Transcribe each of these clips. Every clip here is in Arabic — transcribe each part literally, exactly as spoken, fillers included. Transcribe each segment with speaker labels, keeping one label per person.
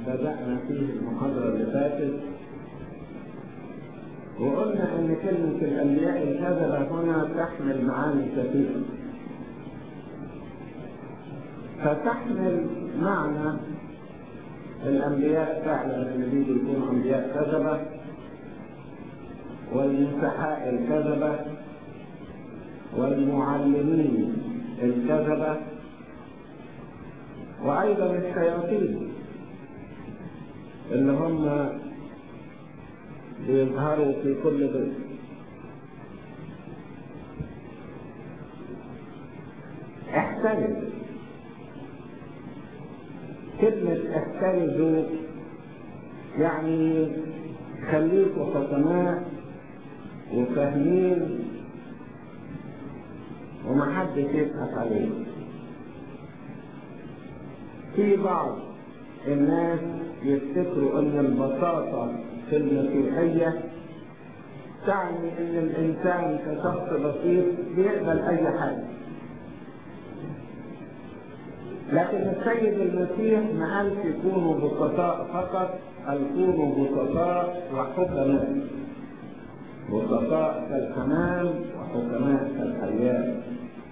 Speaker 1: بدأنا فيه المحاضرة اللي فاتت، وقلنا ان كلمة الانبياء الكذبة هنا تحمل معاني كثيرة، فتحمل معنى الانبياء فعلا اللي بيجوا يكونوا انبياء كذبة، والمسحاء الكذبة، والمعلمين الكذبة، وايضا الشياطين اللي هم بيظهروا في كل بيت. احترز. كلمة احترزوا يعني خليكوا حكماء وفاهمين ومحدش يضحك عليكم. في بعض الناس يفتكروا ان البساطة في المسيحية تعني ان الانسان كشخص بسيط بيقبل اي حاجة، لكن السيد المسيح ما قالش كونوا بسطاء فقط، قال كونوا بسطاء وحكماء، بسطاء كالحمام وحكماء كالحيات.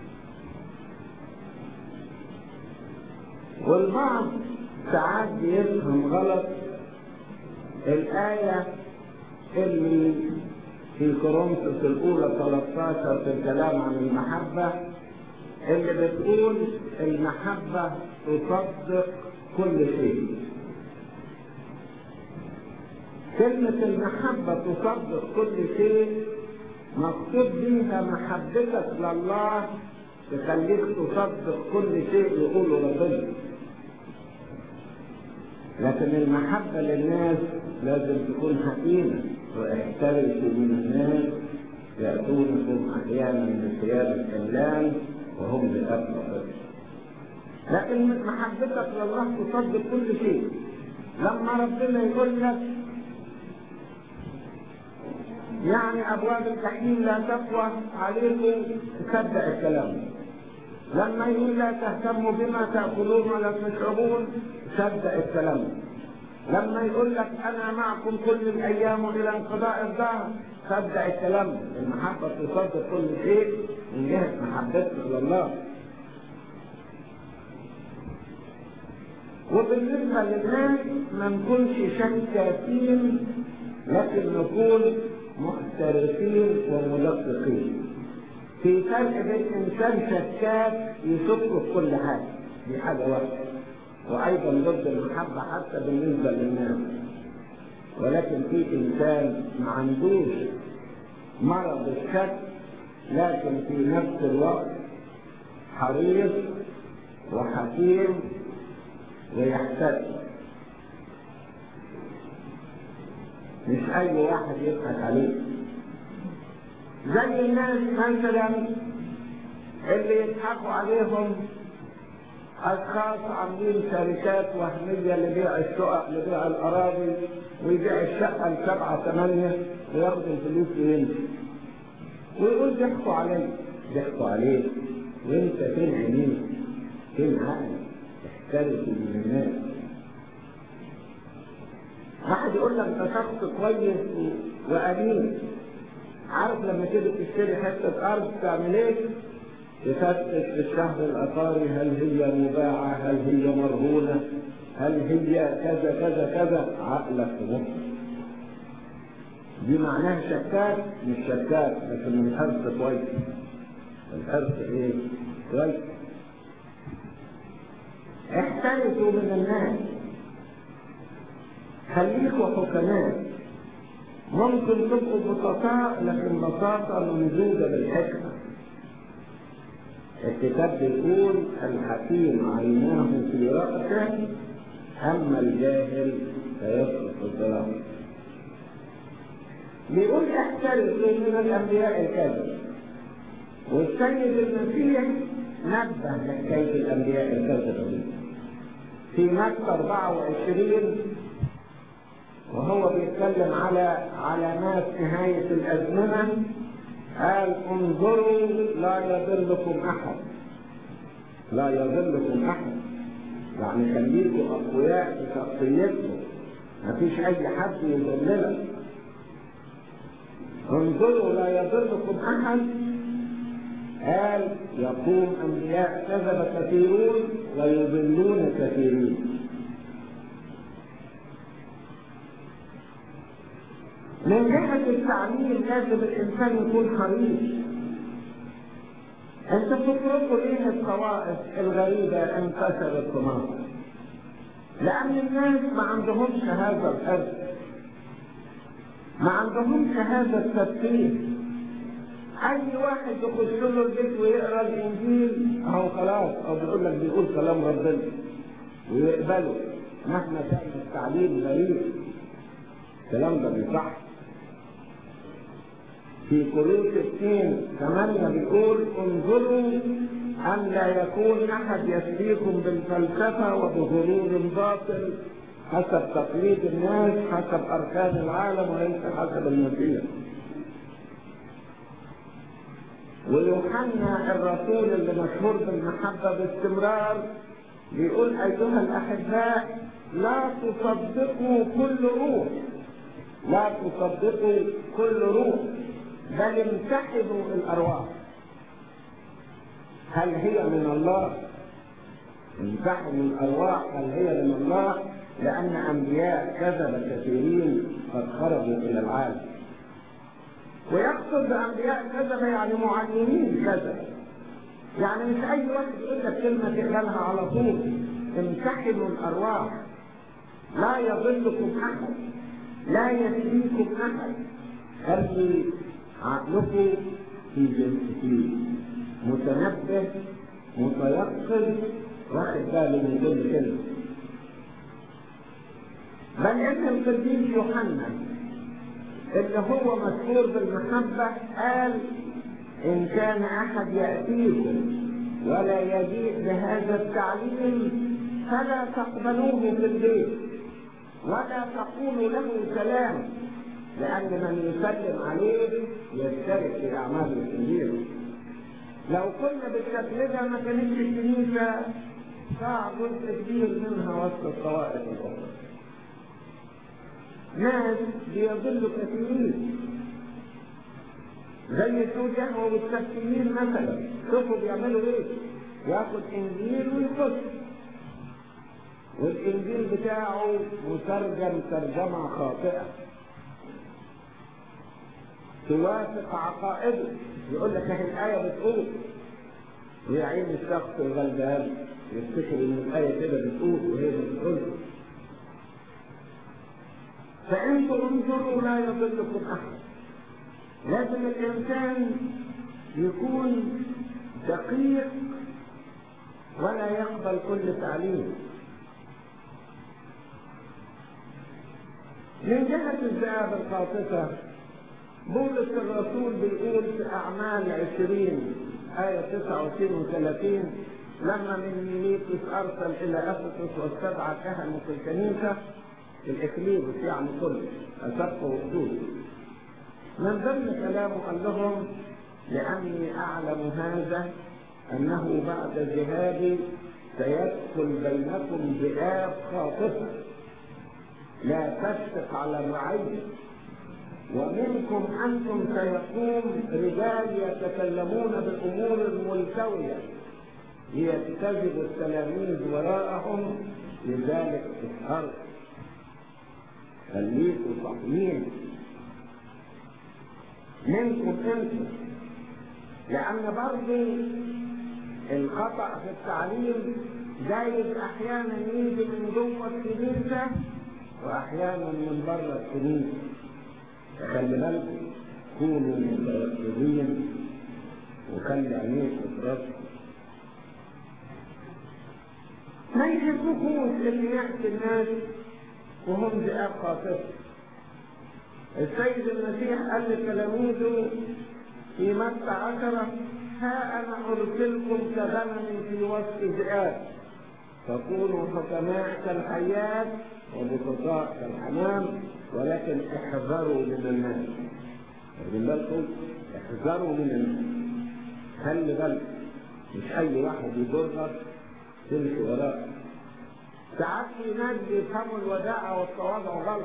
Speaker 1: والبعض ساعات بيفهم غلط الآية اللي في كورنثوس الأولى ثلاثة عشر في الكلام عن المحبة، اللي بتقول المحبة تصدق كل شيء. كلمة المحبة تصدق كل شيء مقصود بيها محبتك لله تخليك تصدق كل شيء يقوله ربنا، لكن المحبة للناس لازم تكون حكيمة. واحترسوا من الناس يأتونكم أحيانا بثياب الحملان وهم بأبطل، لكن محبتك لله تصدق كل شيء. لما ربنا يقول لك يعني أبواب الجحيم لا تقوى عليكم، تصدق الكلام. لما يقول لا تهتموا بما تأكلون ولا تشربون، صدق الكلام. لما يقول لك أنا معكم كل الأيام إلى انقضاء الدهر، صدق الكلام. المحبة تصدق كل شيء من جهة محبتك لله. وبالنسبة للناس ما نكونش شكاكين، لكن نكون محترفين ومدققين. في فرق بين إنسان شكاك يشك في كل حاجة، دي حاجة واحدة، وأيضا ضد المحبة حتى بالنسبة للناس. ولكن في إنسان ما عندوش مرض الشك، لكن في نفس الوقت حريص وحكيم ويحترم. مش أي واحد يضحك عليه. زي الناس مثلا اللي يضحكوا عليهم أشخاص عاملين شركات وهمية لبيع الشقق، لبيع الأراضي، ويبيع الشقة لسبعة ثمانية وياخد الفلوس ويمشي، ويقول ضحكوا عليه. ضحكوا عليه وانت فين عينيك؟ فين عقلك؟ احترس من الناس. واحد يقول لك انت شخص كويس وأمين، عارف لما تيجي تشتري حتة أرض تعمل ايه؟ تفتش في الشهر العقاري هل هي مباعة، هل هي مرهونة، هل هي كذا كذا كذا. عقلك ومخك دي معناها شكاك؟ مش شكاك، لكن الحرص كويس. الحرص ايه؟ كويس. احترسوا من الناس، خليكوا حكماء. ممكن تبقوا بسطاء، لكن بساطة ممزوجة بالحكمة. الكتاب بيقول الحكيم عيناه في رأسه، أما الجاهل فيسقط الضرر. بيقول احترسوا من الأنبياء الكاذب. والسيد المسيح نبه لحكاية الأنبياء الكاذبة في متى أربعة وعشرين، وهو بيتكلم على علامات نهاية الأزمنة. قال انظروا لا يضلكم أحد، لا يضلكم أحد. يعني خليكوا أقوياء في شخصيتكم، مفيش أي حد يضللك. انظروا لا يضلكم أحد. قال يقوم أنبياء كذب كثيرون ويضلون كثيرين. من جهة التعليم لازم الإنسان يكون حريص. أنت تتركوا ليه الطوائف الغريبة انتشرت في مصر؟ لأن الناس ما عندهمش هذا الحرص، ما عندهمش هذا التفكير. أي واحد يخش له البيت ويقرأ الإنجيل أهو خلاص، أو بيقول لك بيقول كلام ربنا ويقبله مهما كان التعليم غريب. الكلام ده بيصح. في كورنثوس اثنين ثمانية بيقول انظروا أن لا يكون أحد يسليكم بالفلسفة وبغرور باطل حسب تقليد الناس، حسب أركان العالم وليس حسب المسيح. ويوحنا الرسول اللي مشهور بالمحبة باستمرار بيقول أيها الأحباء لا تصدقوا كل روح، لا تصدقوا كل روح بل امتحنوا الأرواح هل هي من الله. امتحنوا الأرواح هل هي من الله، لأن أنبياء كذب كثيرين قد خرجوا إلى العالم. ويقصد بأنبياء كذب يعني معلمين كذب، يعني مش أي واحد يقول لك كلمة تقبلها على طول. امتحنوا الأرواح، لا يضلكم أحد، لا يسليكم أحد. خلي عقلكم في جنسيتي متنبه متيقظ واخد باله من كل كلمة. بل إن القديس يوحنا اللي هو مشهور بالمحبة قال إن كان أحد يأتيكم ولا يجيء بهذا التعليم فلا تقبلوه في البيت ولا تقولوا له سلام، لأن من يسلم عليه يشترك في أعمال الكبيرة. لو كنا بالشكل ده ما كانتش الكنيسة ضاع جزء كبير منها وسط الطوائف الأخرى. ناس بيضلوا كثيرين زي السوجة والتفسيرين مثلا، شوفوا بيعملوا ايه؟ ياخد انجيل ويخش، والانجيل بتاعه مترجم ترجمة خاطئة توافق عقائده. يقول لك اهي الآية بتقول، ويعين الشخص الغلبان يفتكر ان الآية كده بتقول وهي بتقول. فانتوا انظروا لا يضلكم احد. لازم الانسان يكون دقيق ولا يقبل كل تعليم. من جهة الذئاب الخاطفة بولس الرسول بيقول في أعمال عشرين آية تسعة وعشرين وثلاثين لما من ميليتوس أرسل إلى أفسس والسبعة كهنة في الكنيسة الإكليروس يعني كله أسقف وحدود، من ضمن كلامه قال لهم لأني أعلم هذا أنه بعد ذهابي سيدخل بينكم ذئاب خاطفة لا تشفق على الرعية، ومنكم أنتم سيقوم رجال يتكلمون بالأمور الملتوية ليجتذبوا التلاميذ وراءهم، لذلك اسهروا خليكوا صحيين منكم انتم. لأن برضه الخطأ في التعليم جايز أحيانا يجي من جوه الكنيسة وأحيانا من بره الكنيسة. خلي بالكم كونوا متيقظين وخلي عينيكم في راسكم. ما يحبوكوش اللي يأتي الناس وهم ذئاب خاطفة. السيد المسيح قال لتلاميذه في متى عشرة ها أنا أرسلكم كغنم في وسط ذئاب، فكونوا حكماء كالحيات وبسطاء كالحمام، ولكن احذروا من الناس. واخدين بالكم؟ احذروا من الناس. خلي بالك مش أي واحد يضرك تمشي وراه. ساعات في ناس بيفهموا الوداعة والتواضع غلط،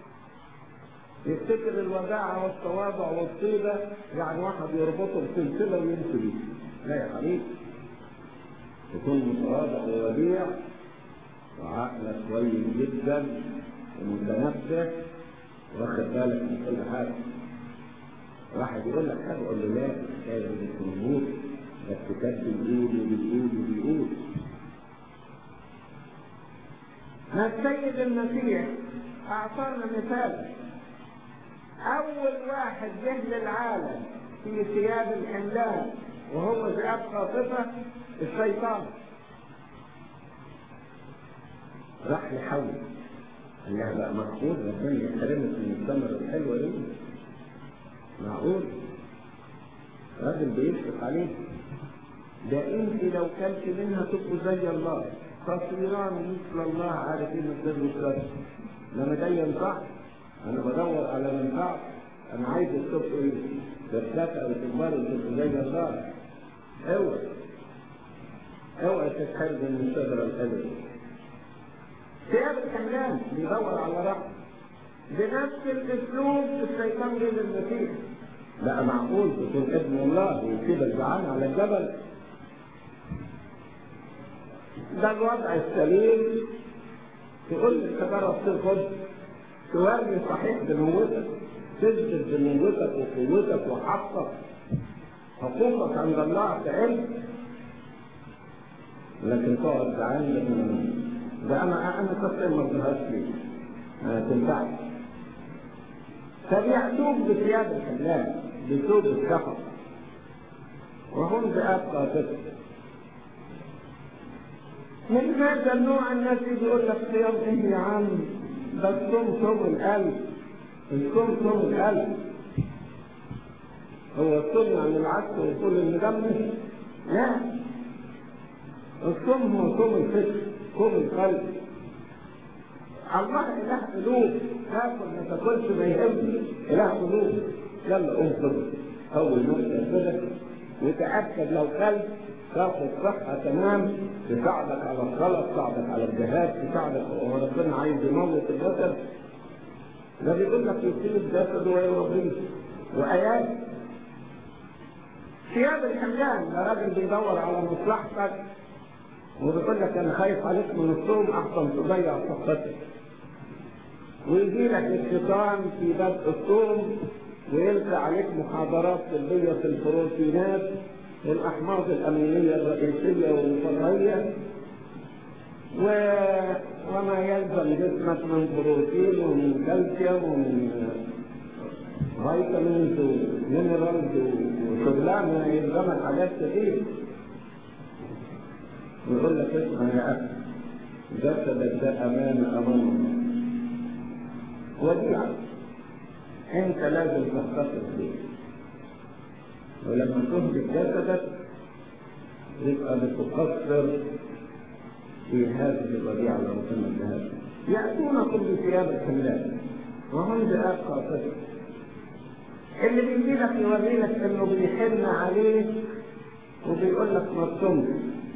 Speaker 1: يفتكر الوداعة والتواضع والطيبة يعني واحد يربطه بسلسلة ويمشي بيه. لا يا حبيبي، تكون متواضع ووديع وعقلك كويس جدا ومتنبه واخد بالك من كل حاجة. واحد يقول لك حاجة قول له لا، الحكاية دي مش موجود، بس الكتاب بيقول وبيقول وبيقول. ما السيد المسيح أعطانا مثال، أول واحد جه للعالم في ثياب الحملان وهو ذئاب خاطفة الشيطان. راح لحول قال لها بقى معقول ربنا يحرمك من الثمرة الحلوة دي؟ معقول؟ راجل بيشفق عليه، ده انت لو كلت منها تبقوا زي الله، تصيران مثل الله عارفين السر والسر. لما ده ينفع انا بدور على منفعه، انا عايز تبقوا ايه؟ ترتفعوا وتكبروا وتبقوا زي الله. اوعى اوعى تتحرج من الشجره الحلوه. ثياب الحملان بيدور على رحمه. بنفس الاسلوب الشيطان جه للمسيح، بقى معقول تكون ابن الله ويسيب الجعان على الجبل؟ ده الوضع السليم. تقول للشجره تصير خبز، توري صحيح بنوتك، تثبت بنوتك وقوتك وحقك حقوقك عند الله كعلم، لكن تقعد جعان لكن ده انا انا كنت ما ظهرش لي ما تنفعش. فبيأتوك بثياب الحملان بثوب السفر وهم ذئاب خاطفة. من هذا النوع الناس بيقول لك صيام ايه يا عم؟ ده الصوم صوم القلب، الصوم صوم القلب. هو الصوم يعني العكس ويقول المدمر؟ لا، الصوم هو صوم الفكر، صوم القلب. الله اله قلوب، تاكل ما تاكلش ما يهمني، اله قلوب. يلا قوم كده اول نقطه كده وتاكد لو كلت تاخد صحه تمام، تساعدك على الصلاه، تساعدك على الجهاد، تساعدك وربنا عايز يموت الجسد. ده بيقول لك يصيب الجسد ويرضيه وايات. ثياب الحملان ده راجل بيدور على مصلحتك وبيقول لك انا خايف عليك من الصوم احسن تضيع صحتك، ويجي لك الشيطان في بدء الصوم ويلقى عليك محاضرات طبيه في البروتينات والاحماض الامينيه الرئيسيه والفرعيه و... وما يلزم جسمك من بروتين ومن كالسيوم ومن فيتامينز ومينرالز وشغلانه يلزمك حاجات كتير. ويقول لك اسمع يا اخي، جسدك ده امان امام الله وديعه، انت لازم تختصر فيه، ولما تهلك جسدك يبقى بتقصر في هذه الوديعه اللي ربنا اداها لك. ياتونكم بثياب الحملان وهم ذئاب خاطفه. اللي بيجي لك يوري لك انه بيحن عليك وبيقول لك ما تصومش.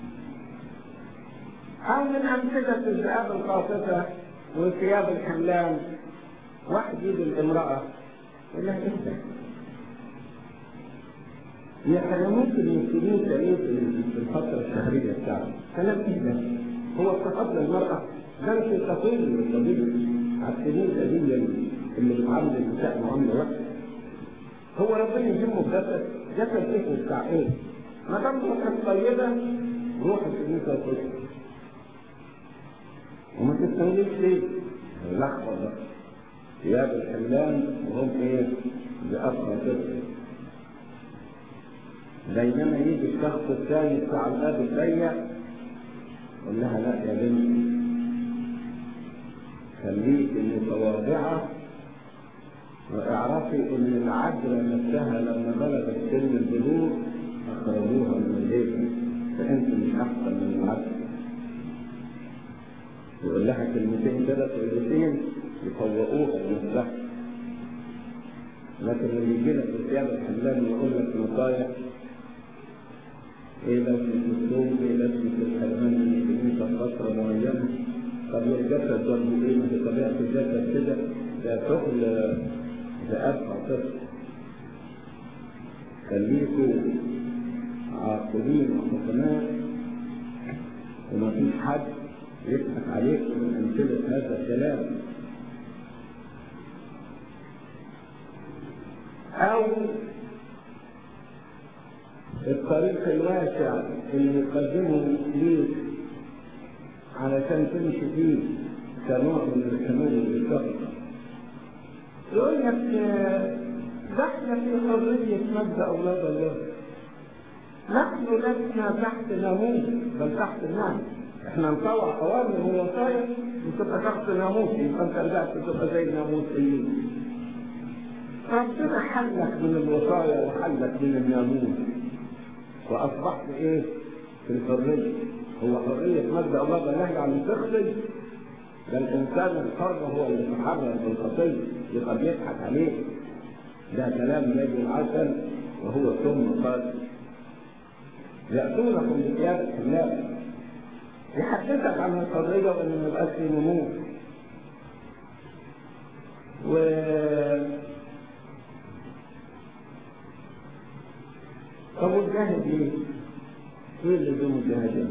Speaker 1: أو من أمثلة الذئاب الخاطفة وثياب الحملان، واحد يجي الامرأة يقول لها إيه ده؟ يحرموك من الكنيسة ليه في الفترة الشهرية بتاعتك؟ كلام إيه ده؟ هو اضطهاد للمرأة؟ ده أنت تقولي للطبيب على الكنيسة دي اللي بتعامل النساء معاملة وحشة. هو ربنا يهمه جسد، جسد إيه وبتاع إيه؟ ما دام روحك طيبة روح الكنيسة وخش. وما تستنيش ليه؟ اللحظة ده ثياب الحملان وهم ايه؟ ذئاب خاطفة. بينما يجي الشخص الثاني بتاع الباب الضيق يقول لها لا يا بنتي خليك متواضعة واعرفي ان العذراء نفسها لما بلغت سن البلوغ اخرجوها من البيت، فانت مش احسن من العذراء. يقول لها كلمتين كده كويسين يفوقوها بنفسها. لكن اللي يجي لك بثياب الحملان ويقول لك نصايح ايه لازمة الصوم، ايه لازمة الحرمان من الكنيسة فترة معينة، طبيعة الجسد برضه ايه؟ في طبيعة الجسد كده ده شغل ذئاب عاطفي. خليكوا عاقلين وحكماء ومفيش حد يضحك عليكم من أمثلة هذا الكلام. أو الطريق الواسع اللي يقدمه ليك علشان تمشي فيه كنوع من الحلول والشغل. يقول لك نحن في حرية مجد أولاد الله. نحن لسنا تحت ناموس بل تحت النعمة. احنا نطوع أوامر ووصايا وتبقى تحت ناموس، يبقى أنت رجعت تبقى زي الناموسيين. ربنا حلك من الوصايا وحلك من الناموس وأصبحت إيه؟ في الحرية. هو حرية مجد الله ده نهي عن التخطي؟ ده الإنسان الحر هو اللي يتحرر بالخطية، يبقى بيضحك عليه. ده كلام زي العسل وهو ثم قال يأتونكم بثياب الحلال، يحدثك عن الحرية وإن ما يبقاش في نمو. و طب والجاهد ليه؟ ايه اللي لزوم الجهاد؟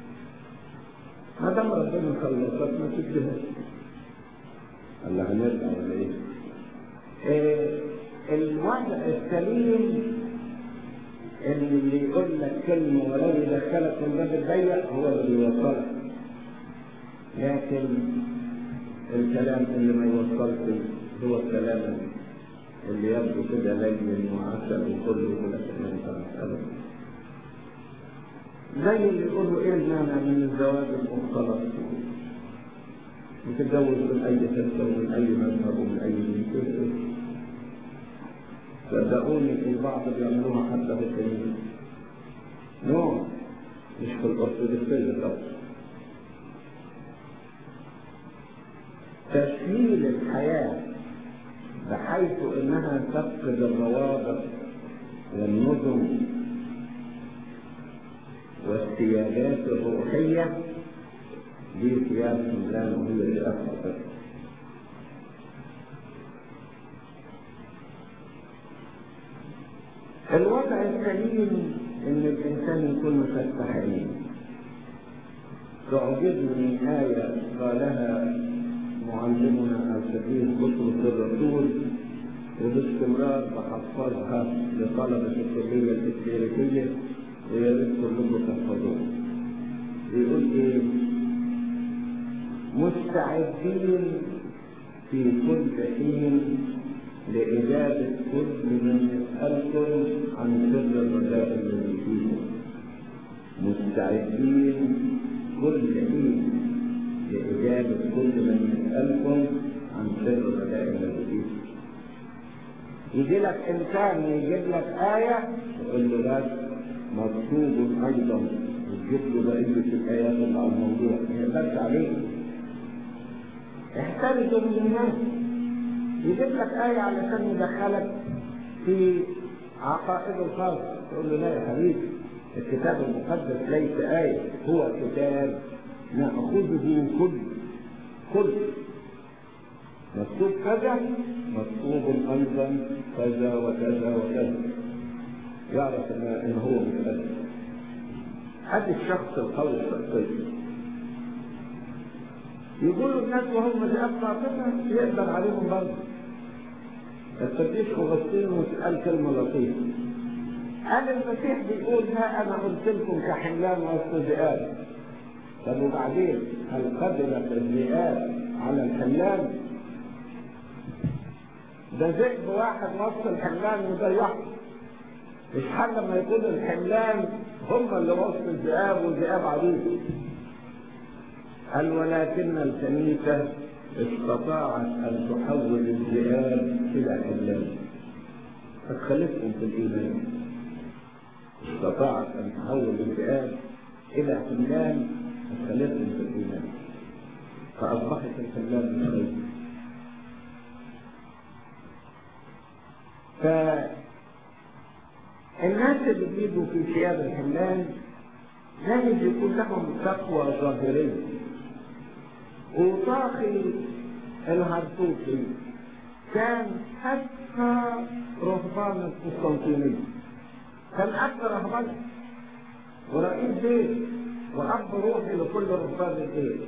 Speaker 1: ما دام ربنا خلصك ما تجهد. الله هنرجع ولا ايه؟ إيه الوضع السليم اللي يقول لك كلمه ولو يدخلك من باب الضيق هو اللي بيوصلك، لكن الكلام اللي ما يوصلش هو الكلام اللي يبدو كده لين وعسل وكله يقول لك ما ينفعش ابدا. زي اللي يقولوا ايه المانع من الزواج المختلط؟ وتتجوز من اي حته ومن اي مذهب ومن اي دين. صدقوني البعض بيعملوها حتى في الكنيسه. نوع مش في الارثوذكسيه طبعا. تسهيل الحياه بحيث انها تفقد الروابط والنظم والسيادات الروحيه دي ثياب حملان وهي اللي افقدت. الوضع السليم ان الانسان يكون مفتح عينيه. تعجبني آية قالها معلمنا القديس بطرس الرسول وباستمرار بحفظها لطلبة الكلية التكفيرية ويا ريت كلكم تحفظوها. بيقول ايه؟ مستعدين في كل حين لإجابة كل من يسألكم عن سر الرجاء الذي فيكم. مستعدين كل حين لإجابة كل من يسألكم عن سر الرجاء الذي فيكم. يجي لك إنسان يجيب لك آية يقول له ده مطلوب أيضا، وتجيب له بقية الآيات اللي على الموضوع ما يقدرش عليه. احترزوا من الناس. يجيب لك آية علشان يدخلك في عقائد الخاصة، تقول له لا يا حبيبي الكتاب المقدس ليس آية، هو كتاب نأخذه كل كل مكتوب كذا مكتوب أيضا كذا وكذا وكذا، يعرف إن هو مقدس. هذا الشخص القوي الشخصي يقولوا الناس وهم ذئاب قاطبة يقدر عليهم برضه. القديس أغسطين سأل كلمة لطيفة، قال المسيح بيقول ها أنا قلت لكم كحملان وسط ذئاب. طب وبعدين هل قدرت الذئاب على الحملان؟ ده ذئب واحد وسط الحملان وضيعهم. مش حل لما يكون الحملان هم اللي وسط الذئاب والذئاب عليهم. قال ولكن الكنيسة استطاعت أن تحول الذئاب إلى حملان، فتخلفهم في الإيمان. استطاعت أن تحول الذئاب إلى حملان فتخلفهم في الإيمان، فأصبحت الحملان بخير. فالناس اللي بيجوا في ثياب الحملان لازم يكون لهم تقوى ظاهرية، وطاخي الهرطوسي كان أذكى رهبان القسطنطينية، كان أذكى رهبان ورئيس بيت وأب روحي لكل رهبان البيت،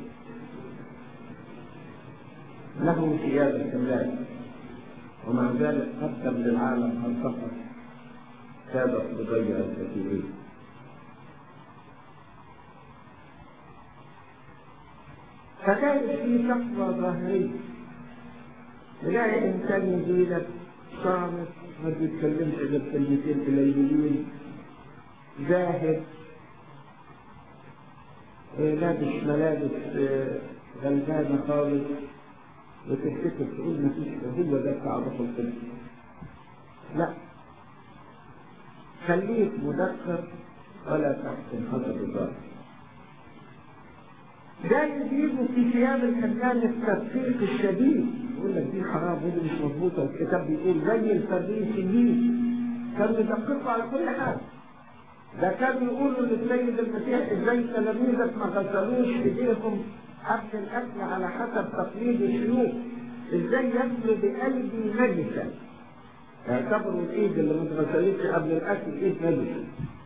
Speaker 1: له ثياب الكمال، ومع ذلك قدم للعالم هالسفر كادت تضيع الكثيرين. فكانت في شقوة ظاهرية، تلاقي إنسان يجيلك صامت ما بيتكلمش غير كلمتين قليلين، زاهد، لابس ملابس غلبانة خالص، وتفتكر تقول ما فيش هو ده بتاع الروح القدس. لا، خليك مذكر ولا تحسن حسب الظاهر. جاي يجيبوا في ثياب الحملان التدقيق الشديد، يقول لك دي حرام ودي مش مظبوطه، والكتاب بيقول زي الفريسيين كانوا يدققوا على كل حاجه. ده كانوا يقولوا للسيد المسيح ازاي تلاميذك ما غسلوش ايديهم قبل الاكل على حسب تقليد الشيوخ، ازاي ياكلوا بايدي نجسه، اعتبروا الايد اللي ما اتغسلتش قبل الاكل ايد نجسه.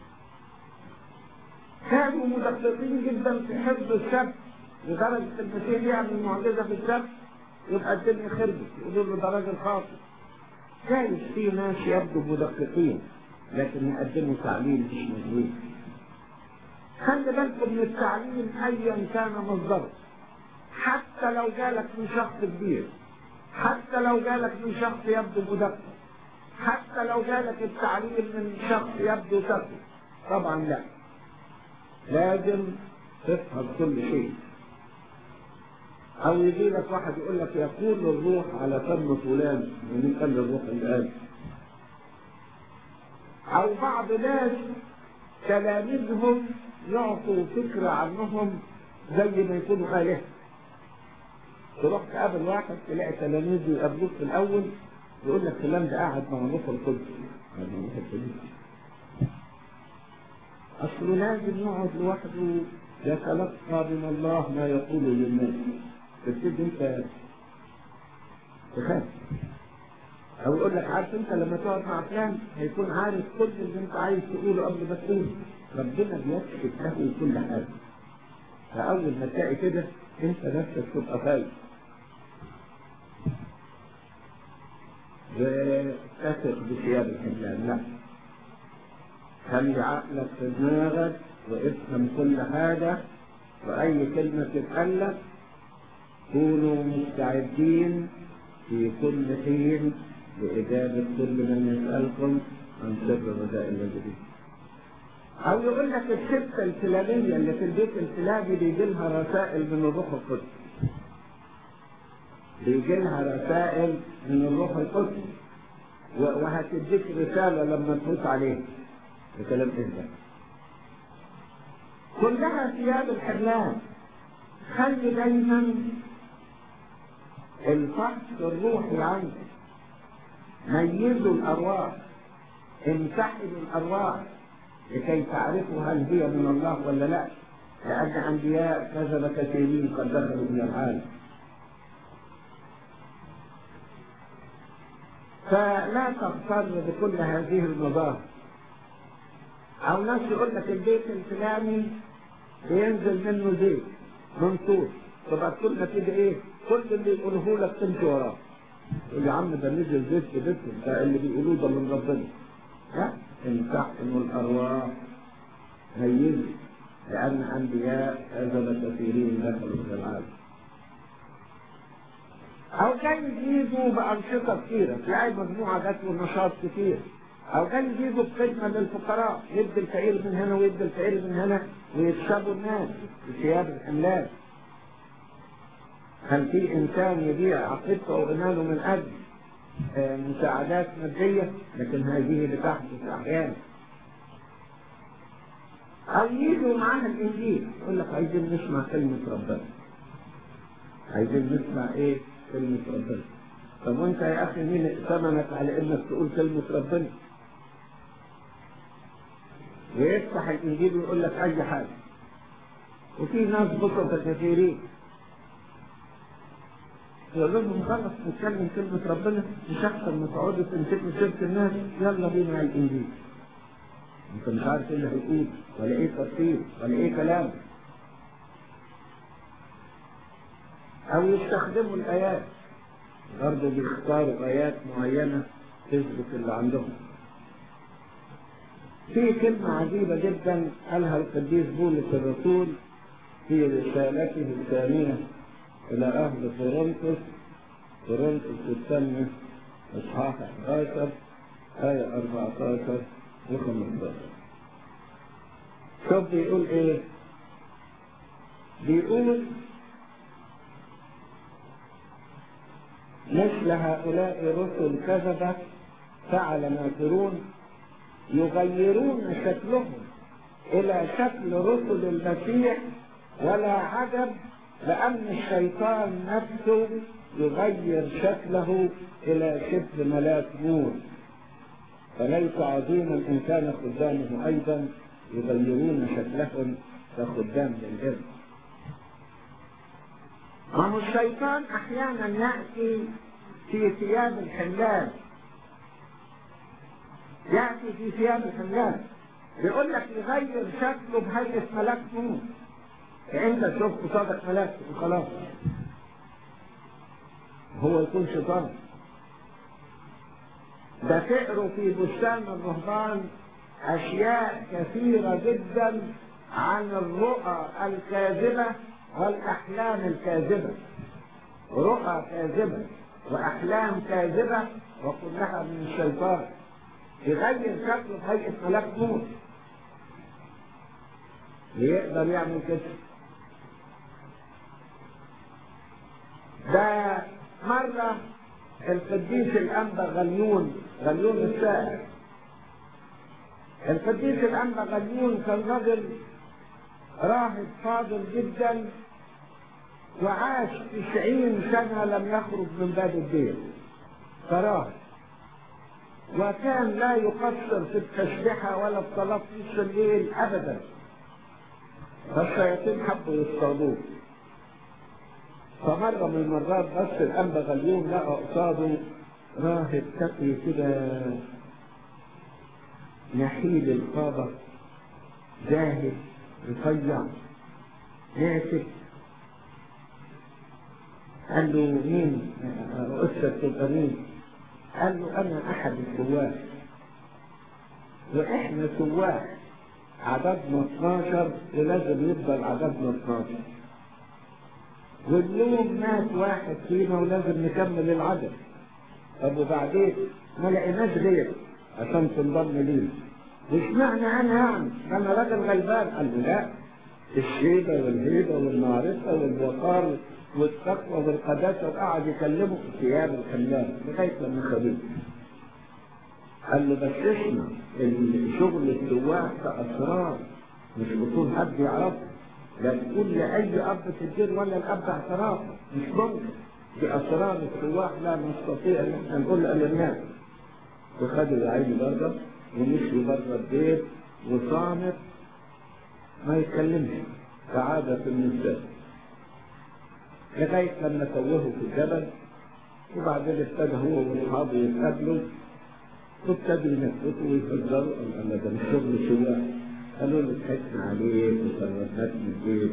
Speaker 1: كانوا مدققين جدا في حفظ السبت لدرجه المسيح يعمل معجزه في السبت يبقى الدنيا خربت، يقولوا له ده راجل خاطئ. جايز في ناس يبدو مدققين لكن يقدموا تعليم مش مظبوط. خلي بالكم من التعليم ايا كان مصدره، حتى لو جالك من شخص كبير، حتى لو جالك من شخص يبدو مدقق، حتى لو جالك التعليم من شخص يبدو سفه، طبعا لا، لازم تفهم كل شيء. او يجي لك واحد يقول لك يقول الروح على فم فلان، ومين قال الروح الان؟ او بعض ناس تلاميذهم يعطوا فكره عنهم زي ما يكونوا آلهة. تروح تقابل واحد تلاقي تلاميذه يقابلوك في الاول يقول لك فلان ده قاعد مع الروح القدس، اصله لازم يقعد لوحده يتلقى من الله ما يقوله للناس، تبتدي انت تخاف. او يقول لك عارف انت لما تقعد مع فلان هيكون عارف كل اللي انت عايز تقوله قبل ما تقوله، ربنا بيكشف له كل حاجه. فاول ما تلاقي كده انت نفسك تبقى خايف وتثق بثياب الحملان. لا، خلي عقلك في دماغك وافهم كل حاجه، واي كلمه تتقال كونوا مستعدين في كل حين لإجابة كل من يسألكم عن سر رجاء المجدين. أو يقول لك الستة الفلانية اللي في البيت الفلاني بيجي لها رسائل من الروح القدس، بيجي لها رسائل من الروح القدس وهتديك رسالة لما تفوت عليها. بكلام إيه ده؟ كلها ثياب الحملان. خلي دايما الفحص الروحي عندك، ميزوا الارواح، امتحنوا الارواح لكي تعرفوا هل هي من الله ولا لا، لان انبياء كذب كثيرين قد دخلوا من العالم. فلا تغتر بكل هذه المظاهر. او ناس يقول لك البيت الفلاني بينزل منه زيت منصور، تبقى كل ما تيجي ايه كل اللي يقوله لك تمشي وراه، يقول يا عم ده نزل زيت في بيتهم، ده اللي بيقولوه ده من ربنا. لا، امتحنوا الارواح، ميزوا، لان انبياء كذب كثيرين دخلوا في العالم. او كان يجيبوا بانشطه كثيره، تلاقي مجموعه جات له نشاط كثير، او كان يجيبوا بخدمه للفقراء، يدي الفقير من هنا ويدي الفقير من هنا ويكسبوا الناس بثياب الحملان. هل في انسان يبيع عقيدته وايمانه من اجل مساعدات ماديه؟ لكن هذه بتحدث احيانا. او يجوا معاها الانجيل يقول لك عايزين نسمع كلمه ربنا، عايزين نسمع ايه؟ كلمه ربنا. طب وانت يا اخي مين ائتمنك على انك تقول كلمه ربنا؟ ويفتح الانجيل ويقول لك اي حاجه. وفي ناس بسطة كثيرين يقول لهم خلاص نتكلم كلمة ربنا مش أحسن ما تقعدوا تمسكوا سيرة الناس، يلا بينا على الإنجيل. أنت مش عارف إيه اللي هيقول ولا إيه تفسير ولا إيه كلام. أو يستخدموا الآيات، برضه بيختاروا آيات معينة تثبت اللي عندهم. في كلمة عجيبة جدا قالها القديس بولس الرسول في رسالته الثانية إلى أهل كورنثوس، كورنثوس الثانية إصحاح أحد عشر آية أربعة عشر وخمسة عشر. شوف بيقول إيه؟ بيقول مثل هؤلاء رسل كذبة فعل ماكرون يغيرون شكلهم إلى شكل رسل المسيح، ولا عجب لأن الشيطان نفسه يغير شكله إلى شبه ملاك نور، فليس عظيما إن كان خدامه أيضا يغيرون شكلهم كخدام للجن. ما هو الشيطان أحيانا يأتي في ثياب الحملان، يأتي في ثياب الحملان يقول لك يغير شكله بهيئة ملاك نور، فأنت شفت صادق ملاك وخلاص هو يكون شيطان. ده تقروا في بستان الرهبان أشياء كثيرة جدا عن الرؤى الكاذبة والأحلام الكاذبة، رؤى كاذبة وأحلام كاذبة وكلها من الشيطان، يغير شكله بهيئة ملاك نور ليقدر يعمل كده. ده مرة القديس الأنبا غليون، غليون السائر، القديس الأنبا غليون كان رجل راهب فاضل جدا وعاش تسعين سنة لم يخرج من باب الدير كراهب، وكان لا يقصر في التسبيحة ولا في صلاة نص الليل أبدا، فالشياطين حبوا يصطادوه. فمرة من المرات بس الأنبا غليون لقى قصاده راهب تقي كده نحيل القابة زاهد رفيع ناسك. قال له مين رؤسك تبقى مين؟ قال له أنا أحد السواح، وإحنا سواح عددنا اثناشر ولازم يفضل عددنا اثناشر، واليوم مات واحد فينا ولازم نكمل العدد. طب وبعدين ما لقيناش غير عشان تنضم لينا، مش معنى انا يعني انا راجل غلبان. قال له لا، الشيبه والهيبه والمعرفه والوقار والتقوى والقداسه، وقعد يكلمه في ثياب الحملان لغايه لما خدوه. قال له بس اسمع، الشغل السواح كاسرار مش بطول حد يعرفه، لا تقول لأي أب في الدين ولا الأب اعتراف، مش ممكن، دي أسرار السواح لا نستطيع إن احنا نقولها للناس. وخدوا العين بره ومشي بره البيت وصامت ما يتكلمش كعادة النساء لغاية لما توهوا في الجبل، وبعدين ابتدى هو واصحابه يتقابلوا وابتدوا ينكتوا ويهزروا. قال ده مش شغل سواح، قالوا له ضحكنا عليك وسربناك من البيت.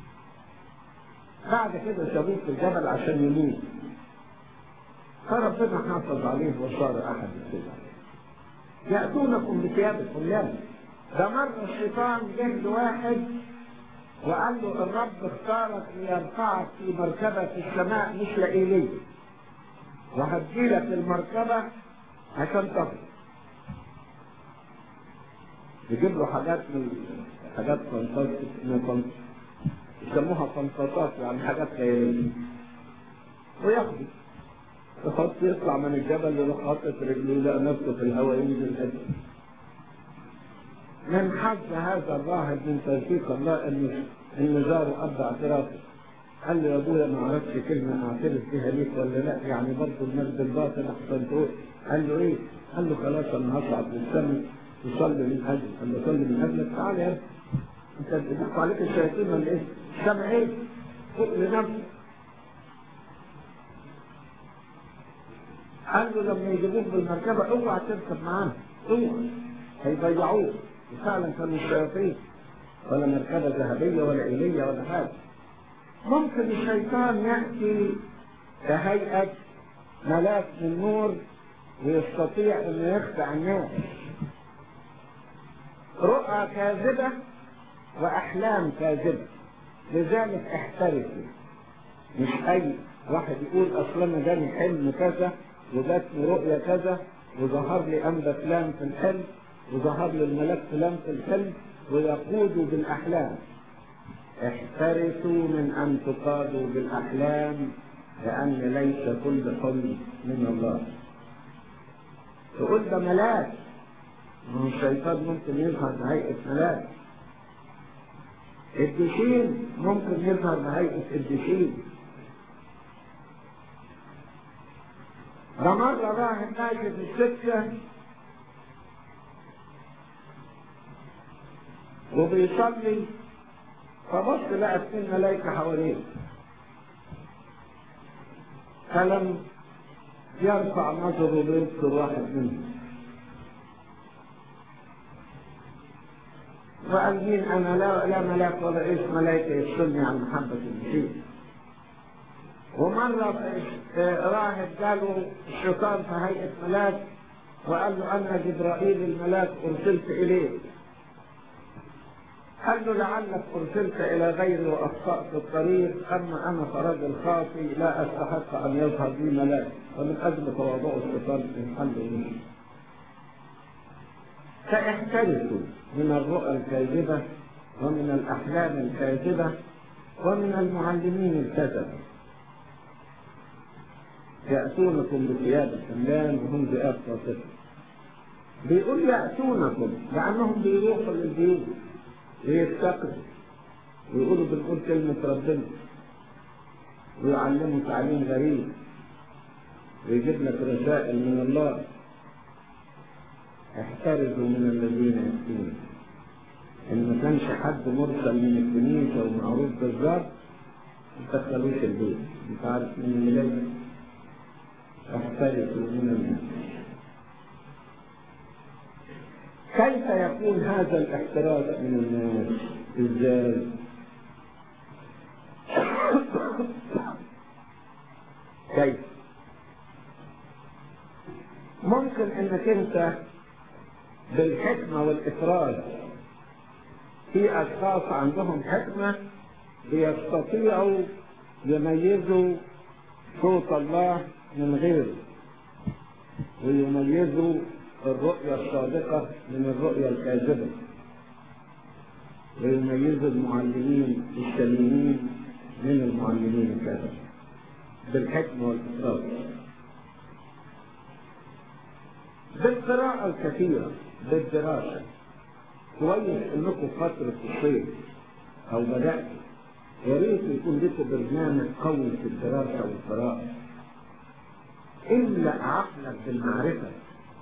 Speaker 1: بعد كده سابوه في الجبل عشان يموت، فربنا حافظ عليه وصار احد السبع. ياتونكم بثياب الحملان. ده مره الشيطان جه لواحد وقال له الرب اختارك ليرفعك في مركبه في السماء مش لإيليا، وهديلك المركبه عشان تخرج. يجيب له حاجات من حاجات فانتاستيك يسموها فانتاستات، يعني حاجات خياليه، وياخده يحط يطلع من الجبل يروح حاطط رجله يلاقي نفسه في الهواء ينزل أجل. من حظ هذا الراهب من توفيق الله انه ان زاره اب اعترافه. قال له يا ابويا ما اعرفش كلمه اعترف بها ليك ولا لا، يعني برضه المجد الباطل احسن تقول. قال له ايه؟ قال له خلاص انا هصعد للسماء تصلي من اجل. قال له صلي من اجلك؟ تعال يا ابني انت بيضحك عليك الشياطين ولا ايه؟ السماء ايه؟ فوق لنفسك. قال له لما يجيبوك بالمركبة اوعى تركب معاهم، اوعى هيضيعوك. وفعلا كانوا الشياطين ولا مركبة ذهبية ولا إيلية ولا حاجة. ممكن الشيطان يأتي كهيئة ملاك من نور ويستطيع أن يخدع الناس. رؤى كاذبة وأحلام كاذبة، لذلك احترسوا. مش أي واحد يقول أصل أنا جاني حلم كذا وجاتني رؤية كذا وظهر لي أنبا فلان في الحلم وظهر لي الملاك فلان في الحلم ويقودوا بالأحلام. احترسوا من أن تقادوا بالأحلام، لأن ليس كل حلم من الله. تقول ده ملاك، ما هو الشيطان ممكن يظهر بهيئة ملاك. الدشين ممكن يظهر بهيئة الدشين. ده مرة راح ماشي في السكة وبيصلي، فبص لقى اثنين ملايكة حواليه، فلم يرفع نظره ليبصر واحد منهم، وقال مين انا؟ لا, لا ملاك ولا ايش ملايكة يفصلني عن محبة المسيح. ومرة راهب قالوا الشيطان في هيئة ملاك وقال له انا جبرائيل الملاك ارسلت اليك. قال له لعلك ارسلت الى غيري واخطأت الطريق، اما انا كرجل خاطي لا استحق ان يظهر لي ملاك. ومن اجل تواضع الشيطان انحل منه. فاحترسوا من الرؤى الكاذبة ومن الاحلام الكاذبة ومن المعلمين الكذبة. يأتونكم بثياب حملان وهم ذئاب قاصفة. بيقول يأتونكم لأنهم بيروحوا للبيوت ويفتقدوا ويقولوا بنقول كلمة ربنا ويعلموا تعليم غريب ويجيب لك رسائل من الله. احترزوا من الذين يأتون. إن ما كانش حد مرسل من الكنيسة ومعروف بالظبط ما تدخلوش البيت. أنت عارف مين اللي جاي؟ احترزوا من الناس. كيف يكون هذا الاحتراز من الناس؟ ازاي؟ كيف؟ ممكن انك انت بالحكمة والافراز، في اشخاص عندهم حكمة بيستطيعوا يميزوا صوت الله من غيره ويميزوا الرؤية الصادقة من الرؤية الكاذبة ويميزوا المعلمين السليمين من المعلمين الكاذبة بالحكمة والإفراط. بالقراءة الكثيرة، بالدراسة. كويس انكم فترة الصيف او بدأت يا ريت يكون لكم برنامج قوي في الدراسة والقراءة. املأ عقلك بالمعرفة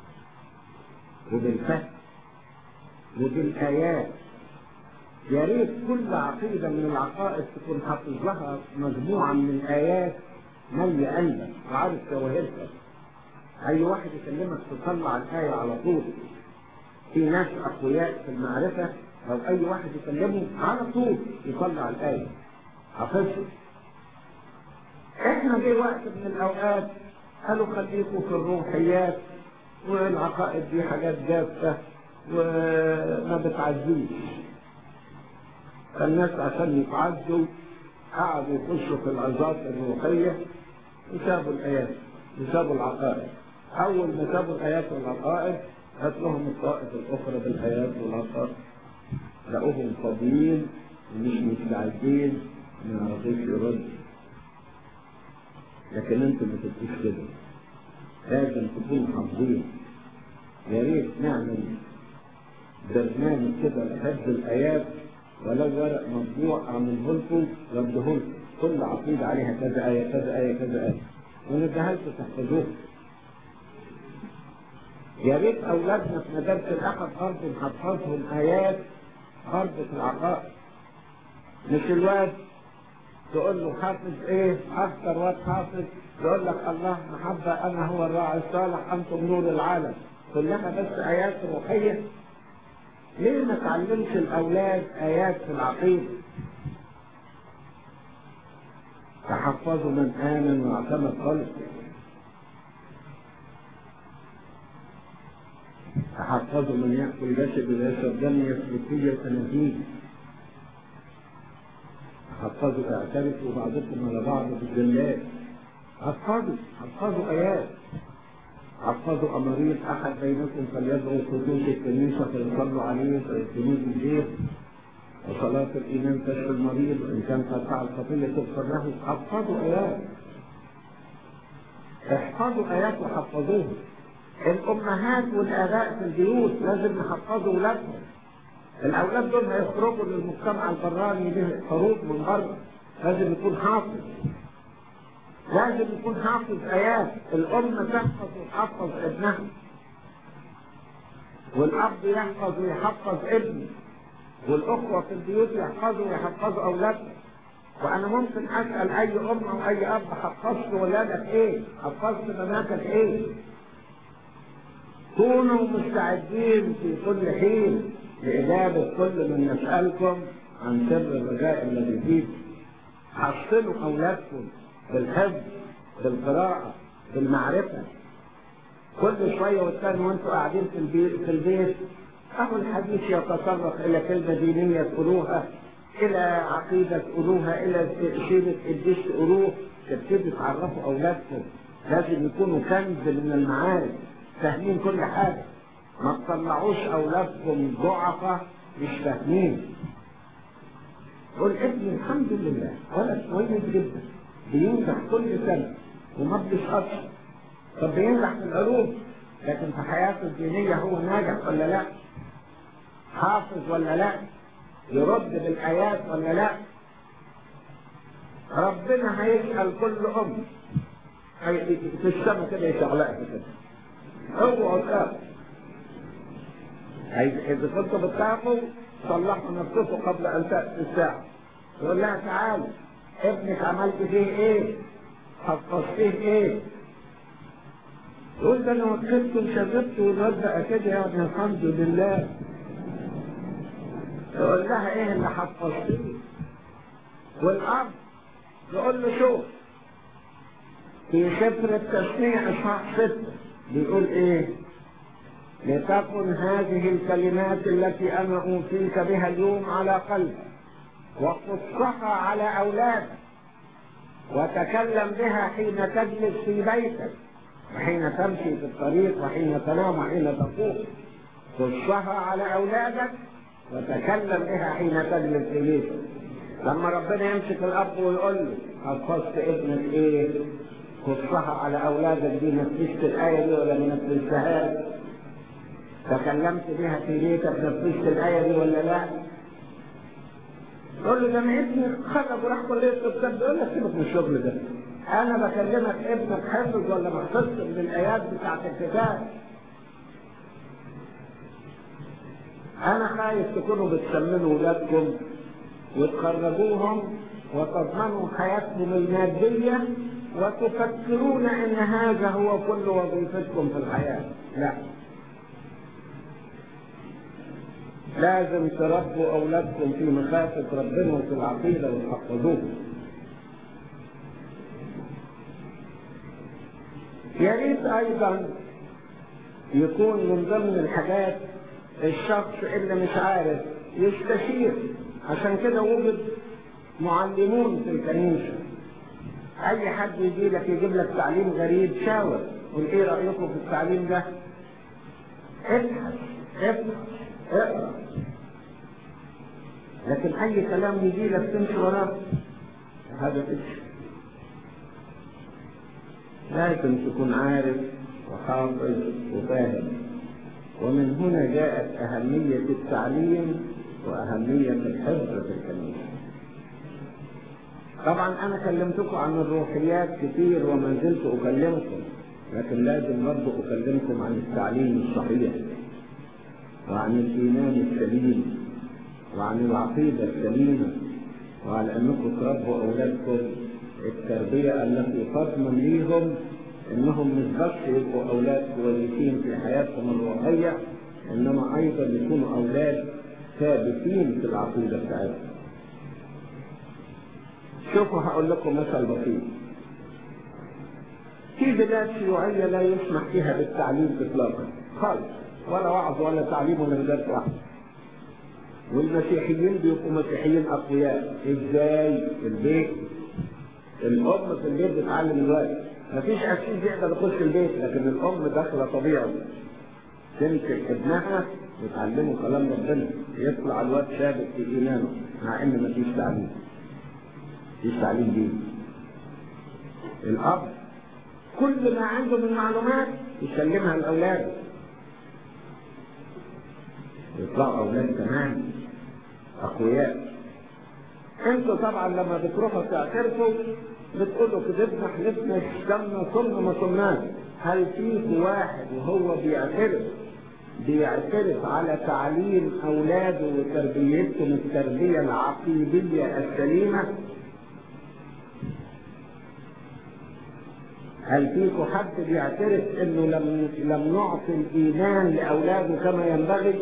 Speaker 1: وبالفهم وبالآيات. يا ريت كل عقيدة من العقائد تكون حافظ لها مجموعة من الآيات مالية قلبك وعارف جواهرها. أي واحد يكلمك تطلع الآية على طول. في ناس أقوياء في المعرفة لو أي واحد يكلمه على طول يطلع الآية حافظها. إحنا جه وقت من الأوقات قالوا خليكم في الروحيات والعقائد دي حاجات جافة وما بتعزيش. فالناس عشان يتعزوا قعدوا يخشوا في العظات الروحية وسابوا الآيات وسابوا العقائد. أول ما سابوا الآيات والعقائد هات لهم الطائف الأخرى بالآيات والعقائد، لقوهم فاضيين ومش مستعدين ما يعرفوش يردوا. لكن انتم ما تبقوش كده، لازم تكونوا حافظين. يا ريت نعمل برنامج كده لحفظ الآيات ولو ورق مطبوع اعمله لكم واديه لكم، كل عقيدة عليها كذا آية كذا آية كذا آية ونديها لكم تحفظوها. يا ريت أولادنا في مدارس الأحد برضه نحفظهم آيات برضه في العقائد. مش الواد تقول له حافظ إيه؟ أكثر واد حافظ يقول لك الله محبة، أنا هو الراعي الصالح، أنتم نور العالم، كلها بس آيات روحية. ليه ما تعلمش الأولاد آيات في العقيدة؟ تحفظوا من آمن واعتمد قلبه، تحفظوا من يأكل جسد ويشرب دم يسلك فيه الأناجيل، تحفظوا اعترفوا بعضكم على بعض بالذلات، حفظوا حفظوا آيات، حفظوا أماريض أحد بينكم فليدعوا خصوص الكنيسة فيصلوا عليه فيدخلوه بالبيت، وصلاة الإيمان تشفي المريض، وإن كان قد فعل خطية تغفر له. حفظوا آيات، احفظوا آيات وحفظوها. الأمهات والآباء في البيوت لازم يحفظوا أولادهم. الأولاد دول هيخرجوا للمجتمع البراني به حروب من بره، لازم يكون حافظ، لازم يكون حافظ آيات. الأم تحفظ وتحفظ ابنها، والأب يحفظ ويحفظ ابنه، والأخوة في البيوت يحفظوا ويحفظوا أولادهم. وأنا ممكن أسأل أي أم أو أي أب، حفظت ولادك إيه؟ حفظت بناتك إيه؟ كونوا مستعدين في كل حين لإجابة كل من يسألكم عن سر الرجاء الذي فيكم. حصنوا أولادكم بالحفظ، بالقراءة، بالمعرفة. كل شوية والتاني وانتوا قاعدين في البيت, في البيت أهو الحديث يتطرق إلى كلمة دينية تقولوها، إلى عقيدة تقولوها، إلى شيبة الدش تقولوه. تبتدوا تعرفوا أولادكم، لازم يكونوا كنز من المعارف، فاهمين كل حاجة. ما تطلعوش أولادكم ضعفة مش فاهمين. قول ابني الحمد لله ولد كويس جدا، بينجح كل سنة وما بيسقطش. طب بينجح في العلوم، لكن في حياته الدينية هو ناجح ولا لا؟ حافظ ولا لا؟ يرد بالآيات ولا لا؟ ربنا هيسأل كل أم في السماء كده يشعلقها كده، اوعوا تخافوا. إذا كنتوا بتخافوا صلحوا نفسكم قبل أن تأتي الساعة. يقول لها تعالوا ابنك عملت فيه إيه؟ حفظتيه إيه؟ يقول ده أنا وكلت وشربت والواد بقى كده يعني الحمد لله. يقول لها إيه اللي حفظتيه؟ والأب يقول له شوف في سفر التثنية إصحاح ستة بيقول إيه؟ لتكن هذه الكلمات التي أنا أوصيك بها اليوم على قلبك، وقصها على أولادك، وتكلم بها حين تجلس في بيتك، وحين تمشي في الطريق، وحين تنام، وحين تقوم. قصها على أولادك وتكلم بها حين تجلس في بيتك. لما ربنا يمسك الأب ويقول له حفظت ابنك إيه؟ قصها على أولادك، دي نفذت الآية دي ولا ما نفذتهاش؟ تكلمت بها في بيتك، نفذت الآية دي ولا لا؟ يقول له ده انا ابني خرج وراح كلية الطب. يقول له سيبك من الشغل ده، أنا بكلمك ابنك حفظ ولا ما حفظش من الآيات بتاعت الكتاب. أنا خايف تكونوا بتسمنوا ولادكم وتخرجوهم وتضمنوا حياتهم المادية وتفكرون ان هذا هو كل وظيفتكم في الحياة. لا، لازم تربوا اولادكم في مخافة ربنا وفي العقيدة وتحفظوهم. يا ريت ايضا يكون من ضمن الحاجات الشخص اللي مش عارف يستشير. عشان كده وجد معلمون في الكنيسة، اي حد يجي لك يجيب لك تعليم غريب شاور، قول ايه رأيكم في التعليم ده؟ ابحث ابحث اقرأ. لكن اي كلام يجي لك تمشي وراه هذا تمشي. لازم تكون عارف وحافظ وفاهم. ومن هنا جاءت اهمية التعليم واهمية الحفظ في الكنيسة. طبعا انا كلمتكم عن الروحيات كتير وما زلت اكلمكم، لكن لازم برضه اكلمكم عن التعليم الصحيح وعن الايمان السليم وعن العقيدة السليمة، وعلى انكم تربوا اولادكم التربية التي تضمن ليهم انهم مش بس يبقوا اولاد كويسين في حياتهم الروحية، انما ايضا يكونوا اولاد ثابتين في العقيدة بتاعتهم. شوفوا هقول لكم مثل بسيط. في بلاد شيوعية لا يسمح فيها بالتعليم اطلاقا خالص، ولا وعظ ولا تعليم ولا مدارس واحدة، والمسيحيين بيبقوا مسيحيين اقوياء. ازاي؟ في البيت. الام في البيت بتعلم الولد، مفيش اسيس يقدر يخش البيت، لكن الام داخله طبيعي تمسك ابنها وتعلمه كلام ربنا، يطلع الواد ثابت في ايمانه مع ان مفيش تعليم. مفيش تعليم دين. الاب كل ما عنده من معلومات يسلمها لاولاده، يطلعوا اولاد كمان اقوياء. انتوا طبعا لما بتروحوا تعترفوا بتقولوا كذبنا حلفنا شتمنا صمنا ما صمناش. هل فيه واحد وهو بيعترف بيعترف على تعليم اولاده وتربيتهم التربيه العقيديه السليمه؟ هل فيكم حد بيعترف انه لم لم نعطي الايمان لاولاده كما ينبغي؟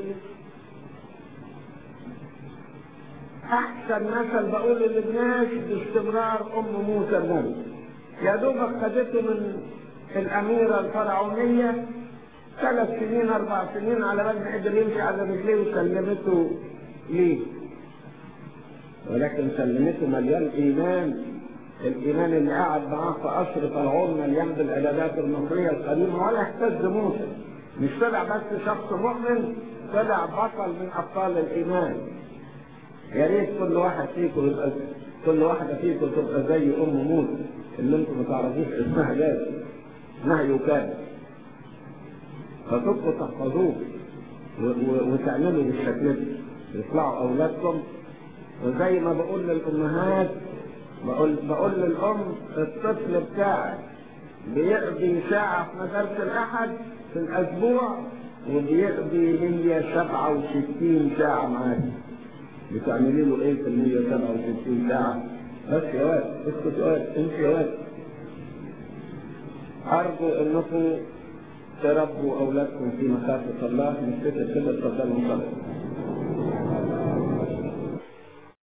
Speaker 1: احسن مثل بقوله للناس باستمرار ام موسى النبي، يا دوبك خدته من الاميره الفرعونيه ثلاث سنين اربع سنين على بال ما قدر يمشي على رجليه وسلمته ليه، ولكن سلمته مليان ايمان. الايمان اللي قعد معاه في قصر فرعون مليان بالادابات المصريه القديمه، ولا اهتز موسى. مش طلع بس شخص مؤمن، طلع بطل من ابطال الايمان. يا ريت كل واحد فيكم يبقى كل واحده فيكم تبقى زي ام موسى اللي انتم ما تعرفوش اسمها جاز، اسمها يوكاد، فتبقوا تحفظوه وتعملوا بالشكل ده، يطلعوا اولادكم. وزي ما بقول للامهات بقول بقول للام الطفل بتاعك بيقضي ساعه في مدرسه الاحد في الاسبوع وبيقضي مية وسبعة وستين ساعه معاك. بتعملي له ايه في مية وسبعة وستين ساعه؟ بس يا واد اسكت يا واد انت يا واد. ارجو انكم تربوا اولادكم في مخافه الله. نفتكر كده، اتفضلوا.